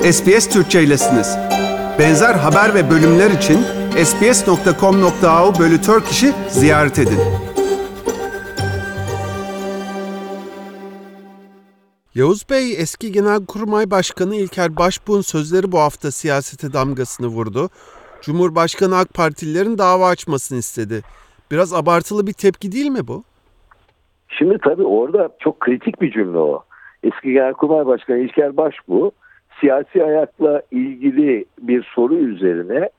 SBS Türkçe'ylesiniz. Benzer haber ve bölümler için sbs.com.au/Turkish'i ziyaret edin. Yavuz Bey, eski Genelkurmay Başkanı İlker Başbuğ'un sözleri bu hafta siyasete damgasını vurdu. Cumhurbaşkanı AK Partililerin dava açmasını istedi. Biraz abartılı bir tepki değil mi bu? Şimdi tabii orada çok kritik bir cümle o. Eski Genelkurmay Başkanı İlker Başbuğ siyasi hayatla ilgili bir soru üzerine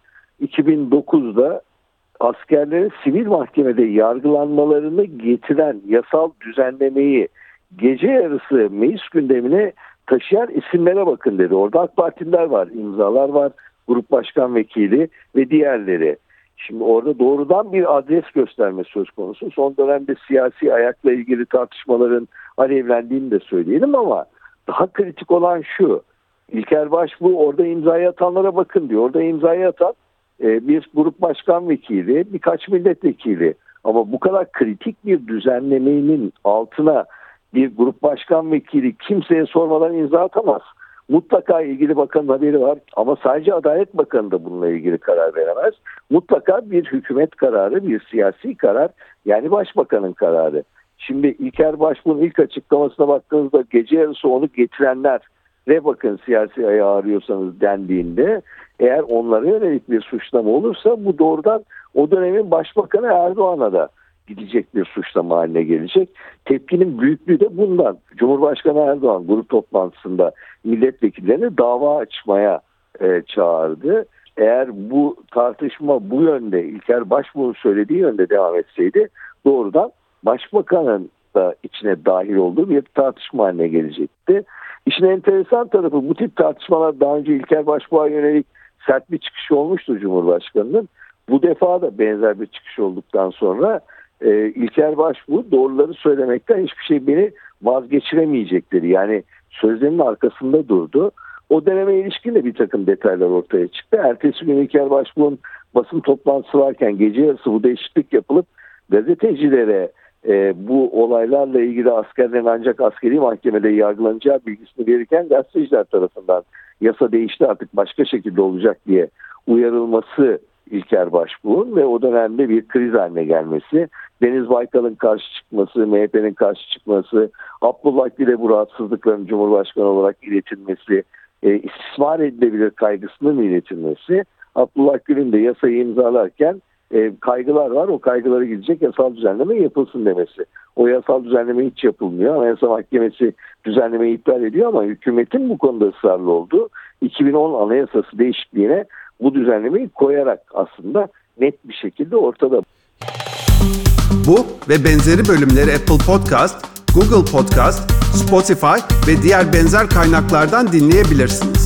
2009'da askerlerin sivil mahkemede yargılanmalarını getiren yasal düzenlemeyi gece yarısı meclis gündemine taşıyan isimlere bakın dedi. Orada AK Partililer var, imzalar var, grup başkan vekili ve diğerleri. Şimdi orada doğrudan bir adres gösterme söz konusu. Son dönemde siyasi ayakla ilgili tartışmaların alevlendiğini de söyleyelim ama daha kritik olan şu. İlker Başbuğ orada imzayı atanlara bakın diyor. Orada imzayı atan bir grup başkan vekili, birkaç milletvekili. Ama bu kadar kritik bir düzenlemenin altına bir grup başkan vekili kimseye sormadan imza atamaz. Mutlaka ilgili bakanın haberi var ama sadece Adalet Bakanı da bununla ilgili karar veremez. Mutlaka bir hükümet kararı, bir siyasi karar, yani başbakanın kararı. Şimdi İlker Başbuğ'un ilk açıklamasına baktığınızda gece yarısı onu getirenler ve bakın siyasi ayağı arıyorsanız dendiğinde eğer onlara yönelik bir suçlama olursa bu doğrudan o dönemin başbakanı Erdoğan'a da gidecek bir suçlama haline gelecek. Tepkinin büyüklüğü de bundan. Cumhurbaşkanı Erdoğan grup toplantısında milletvekillerini dava açmaya çağırdı. Eğer bu tartışma bu yönde, İlker Başbuğ'un söylediği yönde devam etseydi doğrudan başbakanın da içine dahil olduğu bir tartışma haline gelecekti. İşin enteresan tarafı bu tip tartışmalar daha önce İlker Başbuğ'a yönelik sert bir çıkışı olmuştu Cumhurbaşkanı'nın. Bu defa da benzer bir çıkış olduktan sonra İlker Başbuğ doğruları söylemekten hiçbir şey beni vazgeçiremeyecekleri, yani sözlerinin arkasında durdu. O döneme ilişkin de bir takım detaylar ortaya çıktı. Ertesi gün İlker Başbuğ'un basın toplantısı varken gece yarısı bu değişiklik yapılıp gazetecilere bu olaylarla ilgili askerlerin ancak askeri mahkemede yargılanacağı bilgisini verirken gazeteciler tarafından yasa değişti artık başka şekilde olacak diye uyarılması İlker Başbuğ'un ve o dönemde bir kriz haline gelmesi, Deniz Baykal'ın karşı çıkması, MHP'nin karşı çıkması, Abdullah Gül'e bu rahatsızlıkların Cumhurbaşkanı olarak iletilmesi, istismar edilebilir kaygısının iletilmesi, Abdullah Gül'ün de yasayı imzalarken kaygılar var, o kaygılara gidecek yasal düzenleme yapılsın demesi. O yasal düzenleme hiç yapılmıyor. Anayasa Mahkemesi düzenlemeyi iptal ediyor ama hükümetin bu konuda ısrarlı olduğu 2010 Anayasası değişikliğine bu düzenlemeyi koyarak aslında net bir şekilde ortada. Bu ve benzeri bölümleri Apple Podcast, Google Podcast, Spotify ve diğer benzer kaynaklardan dinleyebilirsiniz.